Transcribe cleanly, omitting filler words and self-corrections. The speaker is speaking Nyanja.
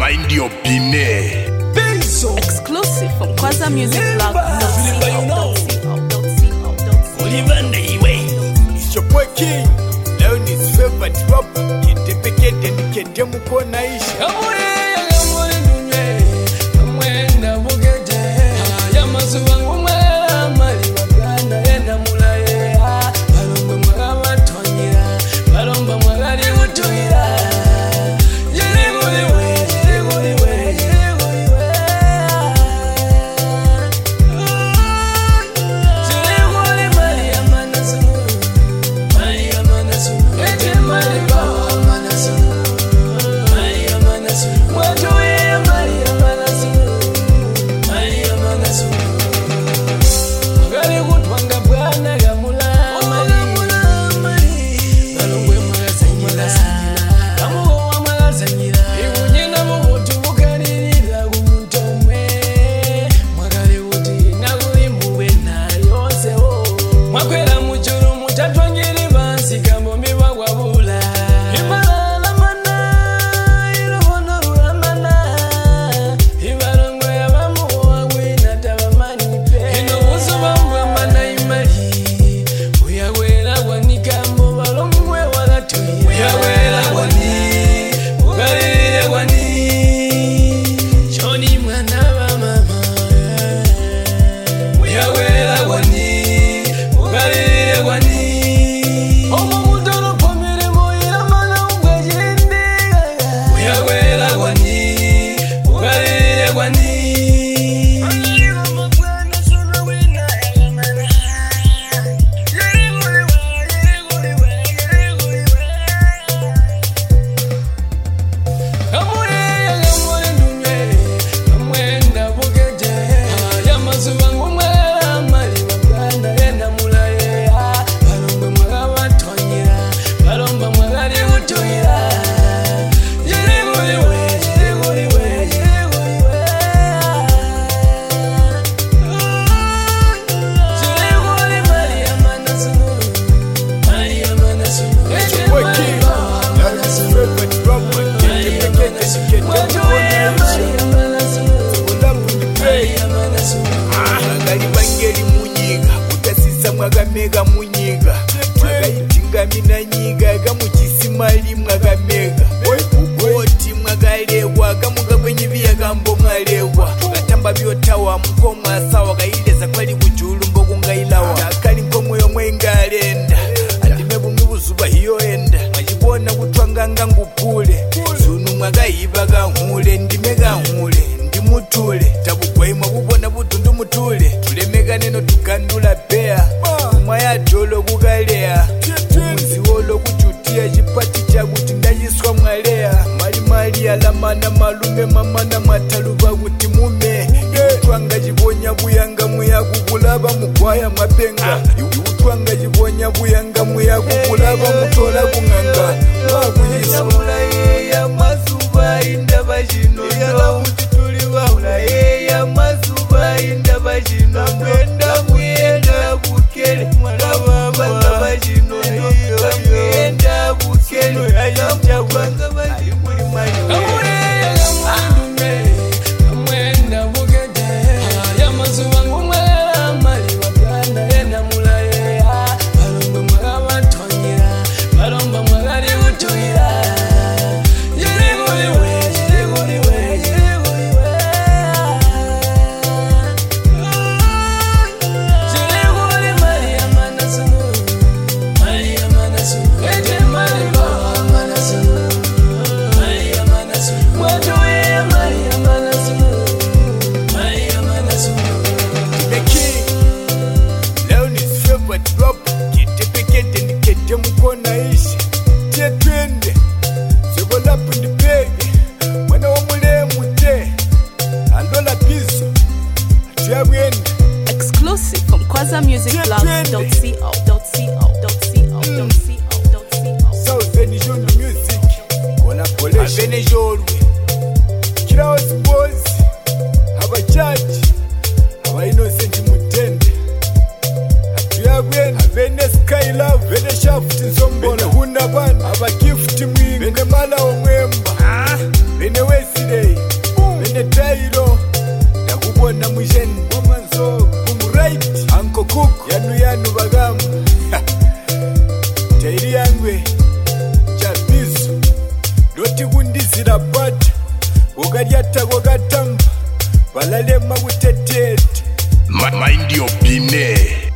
Find your Bine. Exclusive from Kwaza Music Blog. It's your boy King. Learn his favorite rapper. Kitepekete nikende mukona isha. Mwagamega munyiga mwagaitinga mina nyiga gamukisimali mwagamega oti mwagalewa gamuga kwenyibiya gambo mwalewa gatamba byotawa mukoma sawa gaileza kwali bujulu mbogo ngailawa akali nkomwe mwengalenda andime bumwe buzuba hiyo enda mwajibona kutwanganga ngupule zunu mwagaiba gahule ndime gahule ndimutule tabugwaimwa bubona butundu mutule tulemega neno tukandula bea Maya dolo kugalea Mziwolo kuchutia jipati chaguti ndajiswa mwalea Mali alamana malume mamana mataluba kuti mume Iutwanga jibonya buyanga muya kukulaba mukwaya mapenga Iutwanga jibonya buyanga muya kukulaba mutola kunganga Mwakujisa ya mazuba indaba jino Yala mutituliwa ya mazuba indaba jino Mwenda mwenda bukele Mwalaba banda bajino Mwenda bukele Ayamja banda bajino Exclusive from Kwaza Music Blog. Southern Music collaboration. Kiraos boys, abajaji, aba innocent mutende. Atuyabwen, abene sky love, bene shaft nsombolo, bene hunabana, aba gift mwingi, bene mala omwemba, bene Wednesday. na mujeni wamanzo umuright anko kuku yanu bagamu tairi yangwe chabizu doti kundizira bata ukaryata kwakatamba valalema kutetete Mind your business.